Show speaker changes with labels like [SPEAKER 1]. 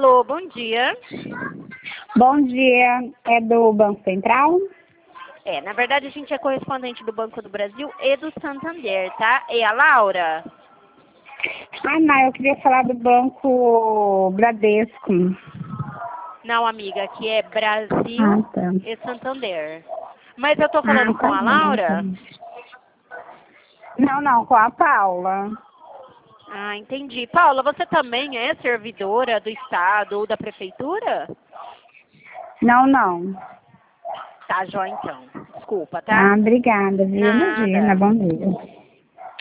[SPEAKER 1] Alô, bom dia.
[SPEAKER 2] Bom dia, é do Banco Central?
[SPEAKER 1] Na verdade a gente é correspondente do Banco do Brasil e do Santander, tá? E a Laura?
[SPEAKER 2] Ah, não, eu queria falar do Banco Bradesco.
[SPEAKER 1] Não, amiga, aqui é Brasil
[SPEAKER 2] Ah, tá.
[SPEAKER 1] e Santander. Mas eu tô falando com
[SPEAKER 2] Tá
[SPEAKER 1] a
[SPEAKER 2] bom,
[SPEAKER 1] Laura?
[SPEAKER 2] então. Não, com a Paula.
[SPEAKER 1] Ah, entendi. Paula, você também é servidora do Estado ou da Prefeitura?
[SPEAKER 2] Não.
[SPEAKER 1] Tá, jó então. Desculpa, tá?
[SPEAKER 2] Ah, obrigada, viu, Regina?
[SPEAKER 1] Nada.
[SPEAKER 2] Bom dia.